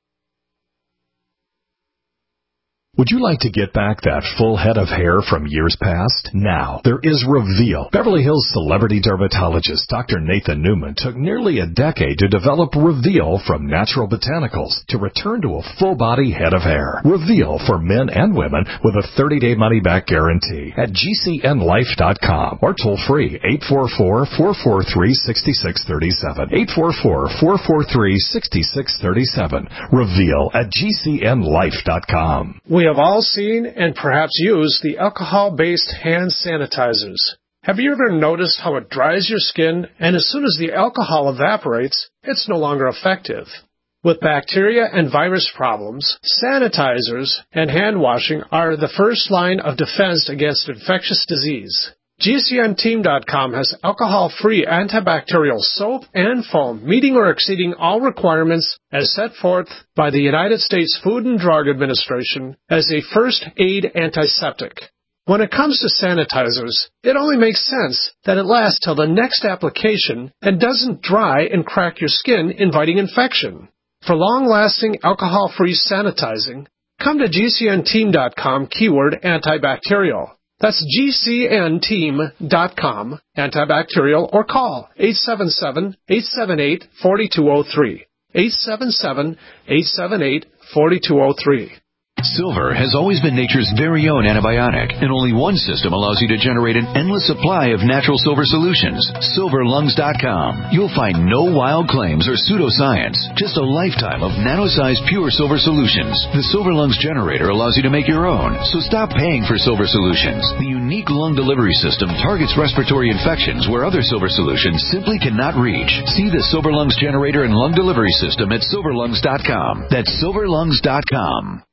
Speaker 1: Would you like to get back that full head of hair from years past? Now, there is Reveal. Beverly Hills celebrity dermatologist Doctor Nathan Newman took nearly a decade to develop Reveal from natural botanicals to return to a full-body head of hair. Reveal for men and women with a thirty-day money-back guarantee at G C N life dot com or toll-free eight four four, four four three, six six three seven. eight four four, four four three, six six three seven. Reveal at G C N life dot com.
Speaker 21: We have all seen and perhaps used the alcohol-based hand sanitizers. Have you ever noticed how it dries your skin, and as soon as the alcohol evaporates, it's no longer effective? With bacteria and virus problems, sanitizers and hand washing are the first line of defense against infectious disease. G C N team dot com has alcohol-free antibacterial soap and foam, meeting or exceeding all requirements as set forth by the United States Food and Drug Administration as a first aid antiseptic. When it comes to sanitizers, it only makes sense that it lasts till the next application and doesn't dry and crack your skin, inviting infection. For long-lasting alcohol-free sanitizing, come to G C N team dot com keyword antibacterial. That's G C N team dot com, antibacterial, or call eight seven seven, eight seven eight, four two zero three. eight seven seven, eight seven eight, four two zero three.
Speaker 22: Silver has always been nature's very own antibiotic, and only one system allows you to generate an endless supply of natural silver solutions. silver lungs dot com. You'll find no wild claims or pseudoscience, just a lifetime of nano-sized pure silver solutions. The Silver Lungs generator allows you to make your own, so stop paying for silver solutions. The unique lung delivery system targets respiratory infections where other silver solutions simply cannot reach. See the Silver Lungs generator and lung delivery system at silver lungs dot com. That's silver lungs dot com.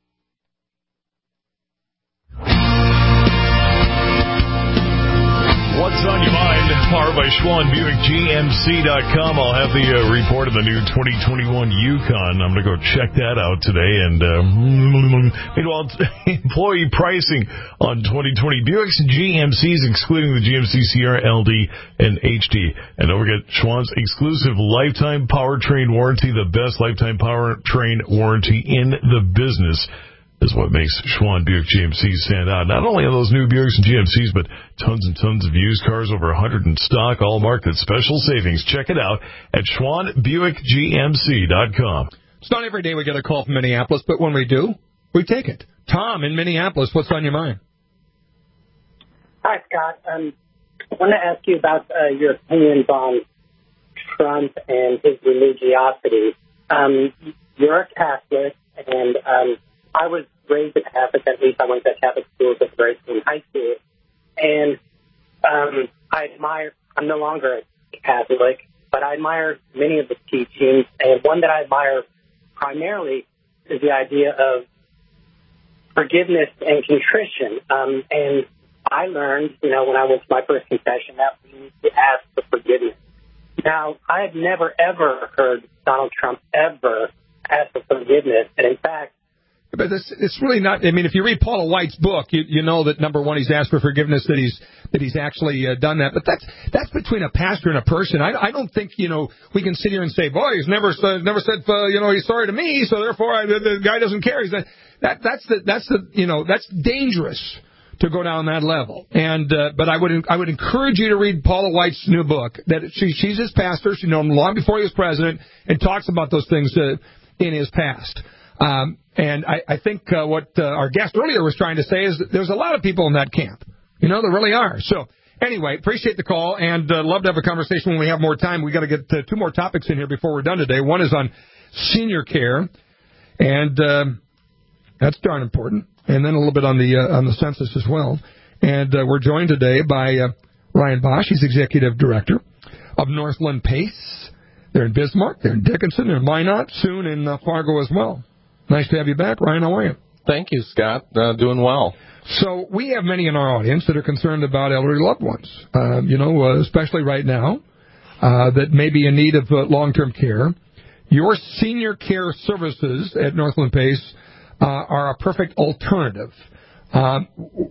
Speaker 4: What's on your mind? Powered by Schwann Buick G M C dot com. I'll have the uh, report of the new twenty twenty-one Yukon. I'm going to go check that out today. And uh, meanwhile, employee pricing on twenty twenty Buicks and G M Cs, excluding the G M C Sierra L D and H D. And don't forget Schwann's exclusive lifetime powertrain warranty, the best lifetime powertrain warranty in the business. Is what makes Schwann Buick G M Cs stand out. Not only are those new Buicks and G M Cs, but tons and tons of used cars, over one hundred in stock, all marked at special savings. Check it out at Schwann Buick G M C dot com.
Speaker 2: It's not every day we get a call from Minneapolis, but when we do, we take it. Tom in Minneapolis, what's on your mind?
Speaker 23: Hi, Scott. Um, I want to ask you about uh, your opinions on Trump and his religiosity. Um, you're a Catholic, and um, I was raised a Catholic. At least I went to Catholic schools at grade school and high school. And um, I admire, I'm no longer a Catholic, but I admire many of the teachings. And one that I admire primarily is the idea of forgiveness and contrition. Um, and I learned, you know, when I went to my first confession, that we need to ask for forgiveness. Now, I have never, ever heard Donald Trump ever ask for forgiveness. And in fact,
Speaker 2: But it's, it's really not. I mean, if you read Paula White's book, you, you know that number one, he's asked for forgiveness, that he's that he's actually uh, done that. But that's that's between a pastor and a person. I, I don't think you know we can sit here and say, boy, he's never uh, never said uh, you know he's sorry to me, so therefore I, the, the guy doesn't care. He's a, that that's the that's the you know that's dangerous to go down that level. And uh, but I would I would encourage you to read Paula White's new book. That she she's his pastor. She knew him long before he was president, and talks about those things uh, in his past. Um, and I, I think uh, what uh, our guest earlier was trying to say is that there's a lot of people in that camp. You know, there really are. So, anyway, appreciate the call, and uh, love to have a conversation when we have more time. We've got to get uh, two more topics in here before we're done today. One is on senior care, and uh, that's darn important. And then a little bit on the uh, on the census as well. And uh, we're joined today by uh, Ryan Bosch. He's Executive Director of Northland PACE. They're in Bismarck, they're in Dickinson, they're in Minot, soon in uh, Fargo as well. Nice to have you back. Ryan, how are you?
Speaker 5: Thank you, Scott. Uh, doing well.
Speaker 2: So we have many in our audience that are concerned about elderly loved ones, uh, you know, uh, especially right now, uh, that may be in need of uh, long-term care. Your senior care services at Northland PACE uh, are a perfect alternative. Um,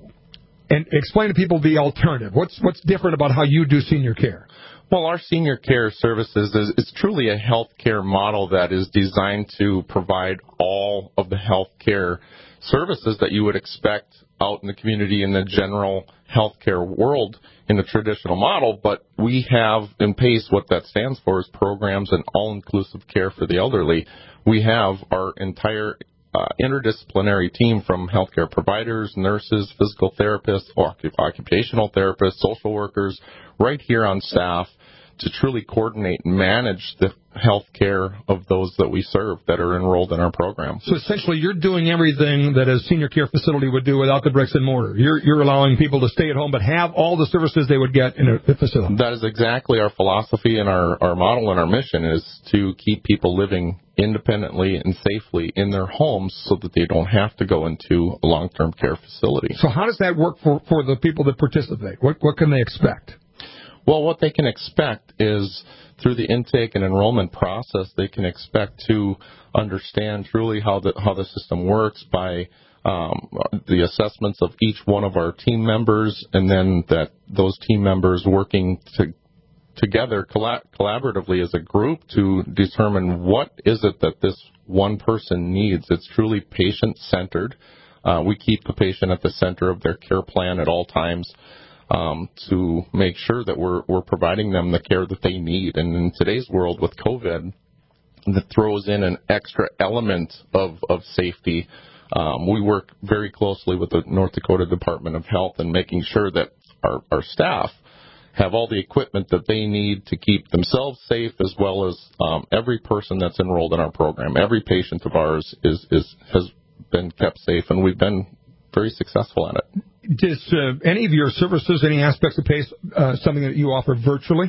Speaker 2: and explain to people the alternative. What's what's different about how you do senior care?
Speaker 5: Well, our senior care services is, is truly a health care model that is designed to provide all of the health care services that you would expect out in the community in the general health care world in the traditional model. But we have in PACE, what that stands for is Programs and All-Inclusive Care for the Elderly. We have our entire uh, interdisciplinary team from healthcare providers, nurses, physical therapists, occupational therapists, social workers, right here on staff to truly coordinate and manage the health care of those that we serve that are enrolled in our program.
Speaker 2: So essentially you're doing everything that a senior care facility would do without the bricks and mortar. You're, you're allowing people to stay at home but have all the services they would get in a, a facility.
Speaker 5: That is exactly our philosophy and our, our model and our mission is to keep people living independently and safely in their homes so that they don't have to go into a long-term care facility.
Speaker 2: So how does that work for, for the people that participate? What, what can they expect?
Speaker 5: Well, what they can expect is through the intake and enrollment process, they can expect to understand truly how the how the system works by um, the assessments of each one of our team members, and then that those team members working to, together collab- collaboratively as a group to determine what is it that this one person needs. It's truly patient-centered. Uh, we keep the patient at the center of their care plan at all times. Um, to make sure that we're we're providing them the care that they need. And in today's world with COVID, that throws in an extra element of, of safety. Um, we work very closely with the North Dakota Department of Health and making sure that our, our staff have all the equipment that they need to keep themselves safe, as well as um, every person that's enrolled in our program. Every patient of ours is, is has been kept safe, and we've been very successful at it.
Speaker 2: Does uh, any of your services, any aspects of PACE, uh, something that you offer virtually?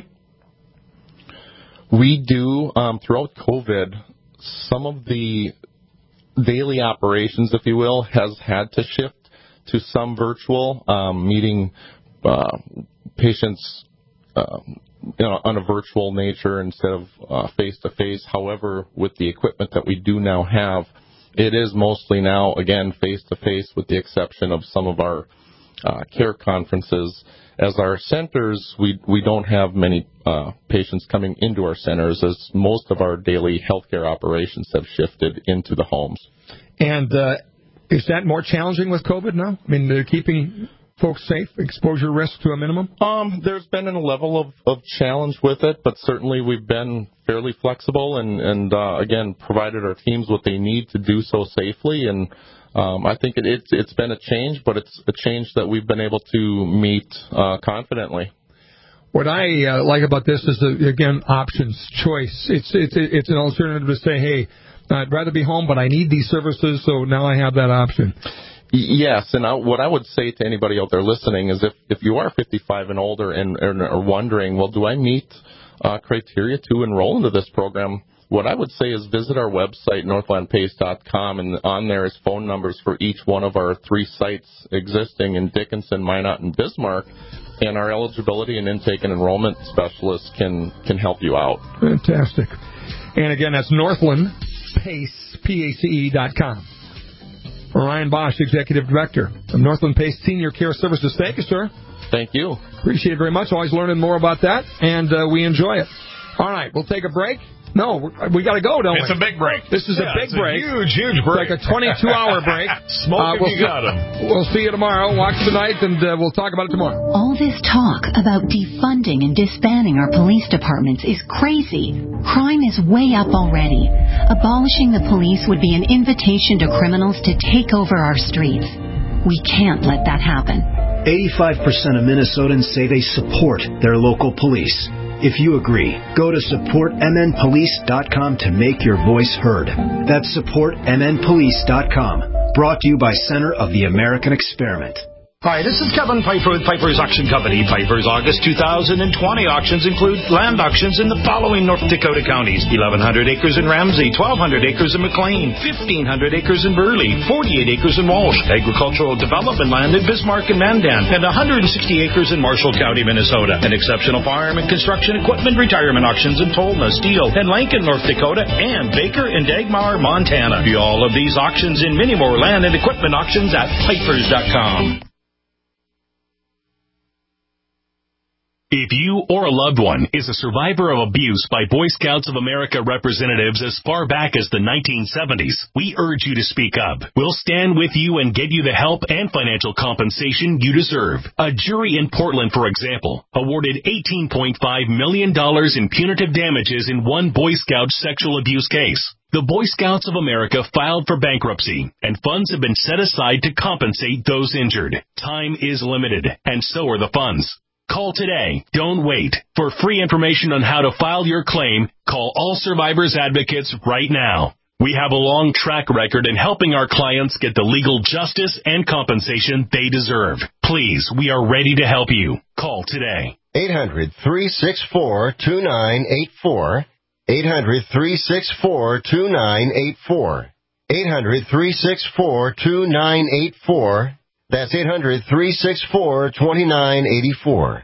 Speaker 5: We do. Um, throughout COVID, some of the daily operations, if you will, has had to shift to some virtual, um, meeting uh, patients uh, you know, on a virtual nature instead of uh, face-to-face. However, with the equipment that we do now have, it is mostly now, again, face-to-face with the exception of some of our Uh, care conferences. As our centers, we we don't have many uh, patients coming into our centers, as most of our daily healthcare operations have shifted into the homes.
Speaker 2: And uh, is that more challenging with COVID now? I mean, they're keeping folks safe, exposure risk to a minimum?
Speaker 5: Um, there's been a level of, of challenge with it, but certainly we've been fairly flexible and, and uh, again, provided our teams what they need to do so safely. And Um, I think it, it's, it's been a change, but it's a change that we've been able to meet uh, confidently.
Speaker 2: What I uh, like about this is, uh, again, options, choice. It's, it's it's an alternative to say, hey, I'd rather be home, but I need these services, so now I have that option.
Speaker 5: Yes, and I, what I would say to anybody out there listening is if, if you are fifty-five and older and, and are wondering, well, do I meet uh, criteria to enroll into this program? What I would say is visit our website, northland pace dot com, and on there is phone numbers for each one of our three sites existing in Dickinson, Minot, and Bismarck. and our eligibility and intake and enrollment specialists can, can help you out.
Speaker 2: Fantastic. And again, that's Northland Pace, P A C E dot com. Ryan Bosch, Executive Director of Northland Pace Senior Care Services. Thank you, sir.
Speaker 5: Thank you.
Speaker 2: Appreciate it very much. Always learning more about that, and uh, we enjoy it. All right, we'll take a break. No, we got to go, don't
Speaker 4: it's
Speaker 2: we?
Speaker 4: It's a big break.
Speaker 2: This is
Speaker 4: yeah,
Speaker 2: a big
Speaker 4: it's
Speaker 2: break.
Speaker 4: A huge, huge break.
Speaker 2: It's like a twenty-two hour break.
Speaker 4: Smoke
Speaker 2: uh,
Speaker 4: if
Speaker 2: we'll
Speaker 4: you
Speaker 2: see,
Speaker 4: got them.
Speaker 2: We'll see you tomorrow. Watch tonight, and uh, we'll talk about it tomorrow.
Speaker 6: All this talk about defunding and disbanding our police departments is crazy. Crime is way up already. Abolishing the police would be an invitation to criminals to take over our streets. We can't let that happen.
Speaker 7: eighty-five percent of Minnesotans say they support their local police. If you agree, go to support m n police dot com to make your voice heard. That's support m n police dot com. Brought to you by Center of the American Experiment.
Speaker 8: Hi, this is Kevin Piper with Piper's Auction Company. Piper's August two thousand twenty auctions include land auctions in the following North Dakota counties. eleven hundred acres in Ramsey, twelve hundred acres in McLean, fifteen hundred acres in Burley, forty-eight acres in Walsh, agricultural development land in Bismarck and Mandan, and one hundred sixty acres in Marshall County, Minnesota. An exceptional farm and construction equipment retirement auctions in Tolna, Steele, and Lincoln, North Dakota, and Baker and Dagmar, Montana. View all of these auctions and many more land and equipment auctions at pipers dot com.
Speaker 24: If you or a loved one is a survivor of abuse by Boy Scouts of America representatives as far back as the nineteen seventies, we urge you to speak up. We'll stand with you and get you the help and financial compensation you deserve. A jury in Portland, for example, awarded eighteen point five million dollars in punitive damages in one Boy Scout sexual abuse case. The Boy Scouts of America filed for bankruptcy, and funds have been set aside to compensate those injured. Time is limited, and so are the funds. Call today. Don't wait. For free information on how to file your claim, call All Survivors Advocates right now. We have a long track record in helping our clients get the legal justice and compensation they deserve. Please, we are ready to help you. Call today.
Speaker 25: eight hundred, three six four, two nine eight four. eight hundred, three six four, two nine eight four. eight hundred, three six four, two nine eight four. That's eight hundred, three six four, two nine eight four.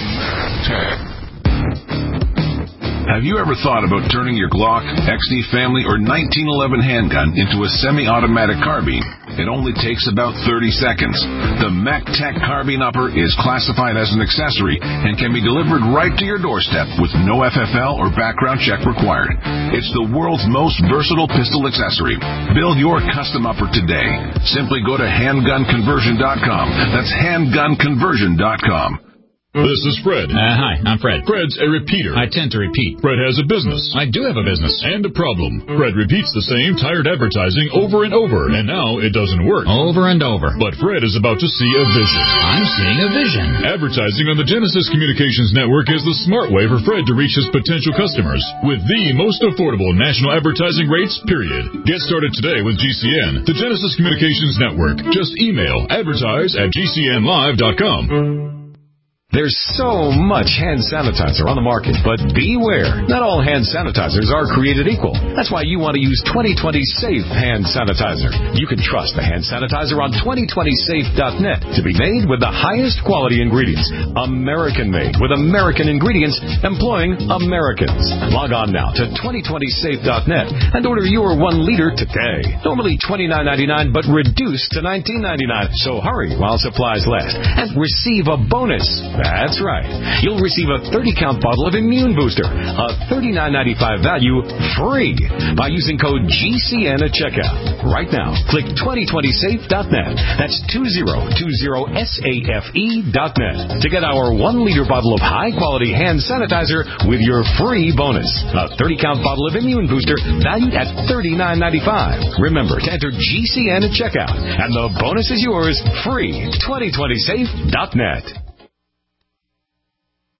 Speaker 26: Have you ever thought about turning your Glock, X D Family, or nineteen eleven handgun into a semi-automatic carbine? It only takes about thirty seconds. The MacTech Carbine Upper is classified as an accessory and can be delivered right to your doorstep with no F F L or background check required. It's the world's most versatile pistol accessory. Build your custom upper today. Simply go to handgun conversion dot com. That's handgun conversion dot com.
Speaker 27: This is Fred. Uh, hi, I'm Fred. Fred's a repeater. I tend to repeat. Fred has a business. I do have a business. And a problem. Fred repeats the same tired advertising over and over, and now it doesn't work. Over and over. But Fred is about to see a vision. I'm seeing a vision. Advertising on the Genesis Communications Network is the smart way for Fred to reach his potential customers with the most affordable national advertising rates, period. Get started today with G C N, the Genesis Communications Network. Just email advertise at g c n live dot com.
Speaker 28: There's so much hand sanitizer on the market, but beware. Not all hand sanitizers are created equal. That's why you want to use twenty twenty Safe Hand Sanitizer. You can trust the hand sanitizer on twenty twenty safe dot net to be made with the highest quality ingredients. American-made with American ingredients employing Americans. Log on now to twenty twenty safe dot net and order your one liter today. Normally twenty-nine ninety-nine, but reduced to nineteen ninety-nine. So hurry while supplies last and receive a bonus. That's right. You'll receive a thirty count bottle of Immune Booster, a thirty-nine ninety-five value, free by using code G C N at checkout. Right now, click twenty twenty safe dot net. That's two zero two zero safe dot net to get our one liter bottle of high-quality hand sanitizer with your free bonus. A thirty count bottle of Immune Booster valued at thirty-nine ninety-five. Remember to enter G C N at checkout, and the bonus is yours free. twenty twenty safe dot net.